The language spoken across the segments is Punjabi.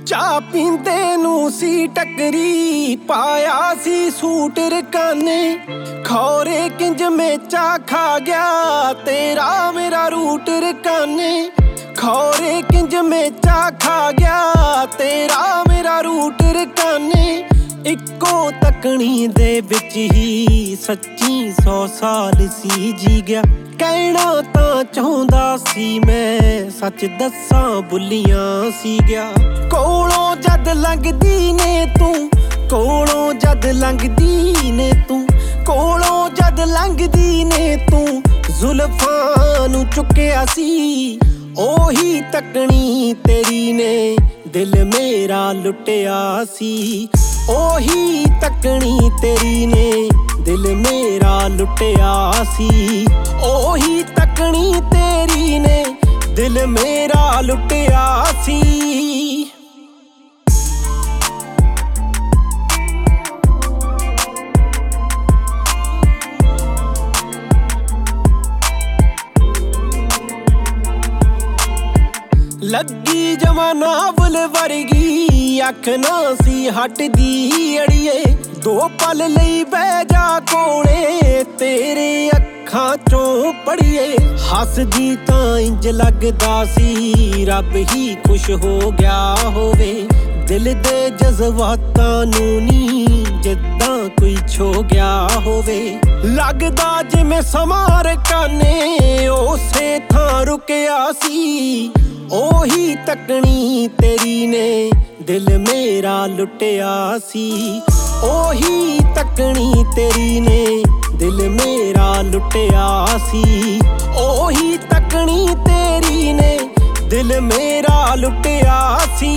ਚਾਹ ਪੀਂਦੇ ਨੂੰ ਸੀ ਟੱਕਰੀ, ਪਾਇਆ ਸੀ ਸੂਟ ਰਕਾਨੇ। ਖੌਰੇ ਕਿੰਜ ਮੇਚਾ ਖਾ ਗਿਆ ਤੇਰਾ ਮੇਰਾ ਰੂਟ ਰਕਾਨੇ। ਖੌਰੇ ਕਿੰਜ ਮੇਚਾ ਖਾ ਗਿਆ ਤੇਰਾ ਮੇਰਾ ਰੂਟ ਰਕਾਨੇ। ਇੱਕੋ ਤੱਕਣੀ ਦੇ ਵਿੱਚ ਹੀ ਸੱਚੀ 100 ਸਾਲ ਸੀ ਜੀ ਗਿਆ। ਕਹਿਣਾ ਤਾਂ ਚਾਹੁੰਦਾ ਸੀ ਮੈਂ, ਸੱਚ ਦੱਸਾਂ ਬੁੱਲੀਆਂ ਸੀ ਗਿਆ। ਕੋਲੋਂ ਜਦ ਲੰਘਦੀ ਨੇ ਤੂੰ, ਕੋਲੋਂ ਜਦ ਲੰਘਦੀ ਨੇ ਤੂੰ, ਕੋਲੋਂ ਜਦ ਲੰਘਦੀ ਨੇ ਤੂੰ, ਜ਼ੁਲਫਾਂ ਨੂੰ ਚੁੱਕਿਆ ਸੀ। ਉਹੀ ਤੱਕਣੀ ਤੇਰੀ ਨੇ ਦਿਲ ਮੇਰਾ ਲੁੱਟਿਆ ਸੀ। ਉਹੀ ਤੱਕਣੀ ਤੇਰੀ ਨੇ ਦਿਲ ਮੇਰਾ ਲੁੱਟਿਆ ਸੀ। ਉਹੀ ਤੱਕਣੀ ਤੇਰੀ ਨੇ ਦਿਲ ਮੇਰਾ ਲੁੱਟਿਆ ਸੀ। ਲੱਗੀ ਜਵਾਂ ਨਾਵਲ ਵਰਗੀ, ਅੱਖ ਨਾ ਸੀ ਹਟਦੀ ਅੜੀਏ। 2 ਪਲ ਲਈ ਬਹਿ ਜਾ ਕੋਲੇ, ਤੇਰੇ ਅੱਖਾਂ ਚੋਂ ਪੜੀਏ। ਹੱਸਦੀ ਤਾਂ ਇੰਜ ਲੱਗਦਾ ਸੀ ਰੱਬ ਹੀ ਖੁਸ਼ ਹੋ ਗਿਆ ਹੋਵੇ। ਦਿਲ ਦੇ ਜਜ਼ਬਾਤਾਂ ਨੂੰ ਨੀ ਜਿੱਦਾਂ ਕੋਈ ਛੋ ਗਿਆ ਹੋਵੇ। ਲੱਗਦਾ ਜਿਵੇਂ ਸਮਾਂ ਰਕਾਨੇ ਉਸੇ ਥਾਂ ਰੁਕਿਆ ਸੀ। ਉਹੀ ਤੱਕਣੀ ਤੇਰੀ ਨੇ ਦਿਲ ਮੇਰਾ ਲੁੱਟਿਆ ਸੀ। ਉਹੀ ਤੱਕਣੀ ਤੇਰੀ ਨੇ ਦਿਲ ਮੇਰਾ ਲੁੱਟਿਆ ਸੀ। ਉਹੀ ਤੱਕਣੀ ਤੇਰੀ ਨੇ ਦਿਲ ਮੇਰਾ ਲੁੱਟਿਆ ਸੀ।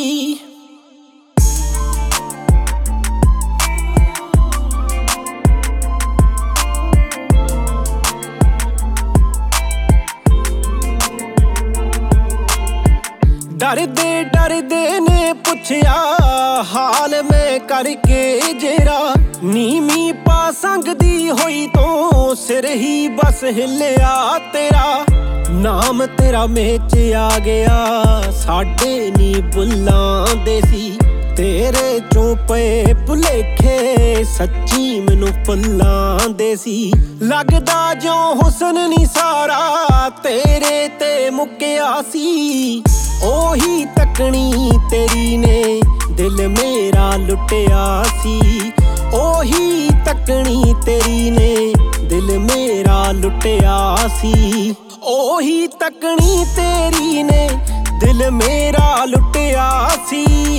ਡਰਦੇ ਡਰਦੇ ਨੇ ਪੁੱਛਿਆ ਹਾਲ ਮੈਂ ਕਰਕੇ ਜੇਰਾ। ਨੀਵੀਂ ਪਾ ਸੰਗਦੀ ਹੋਈ ਤੋਂ ਸਿਰ ਹੀ ਬਸ ਹਿੱਲਿਆ ਤੇਰਾ। ਨਾਮ ਤੇਰਾ ਮੇਚ ਆ ਗਿਆ ਸਾਡੇ ਨੀ ਬੁੱਲਾਂ ਦੇ ਸੀ। ਤੇਰੇ ਚੋਂ ਪਏ ਭੁਲੇਖੇ ਸੱਚੀ ਮੈਨੂੰ ਫੁੱਲਾਂ ਦੇ ਸੀ। ਲੱਗਦਾ ਜਿਉਂ ਹੁਸਨ ਨੀ ਸਾਰਾ ਤੇਰੇ ਤੇ ਮੁੱਕਿਆ ਸੀ। ਉਹੀ ਤੱਕਣੀ ਤੇਰੀ ਨੇ ਦਿਲ ਮੇਰਾ ਲੁੱਟਿਆ ਸੀ। ਉਹੀ ਤੱਕਣੀ ਤੇਰੀ ਨੇ ਦਿਲ ਮੇਰਾ ਲੁੱਟਿਆ ਸੀ। ਉਹੀ ਤੱਕਣੀ ਤੇਰੀ ਨੇ ਦਿਲ ਮੇਰਾ ਲੁੱਟਿਆ ਸੀ।